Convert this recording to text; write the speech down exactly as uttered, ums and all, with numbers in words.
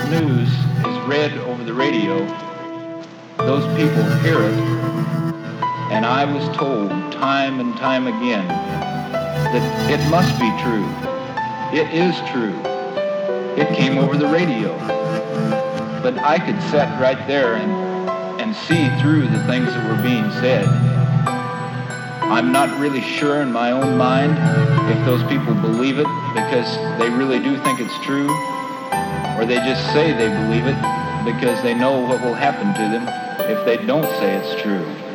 news is read over the radio, those people hear it, and I was told time and time again that it must be true. It is true. It came over the radio. But I could sit right there and, and see through the things that were being said. I'm not really sure in my own mind if those people believe it because they really do think it's true, or they just say they believe it because they know what will happen to them if they don't say it's true.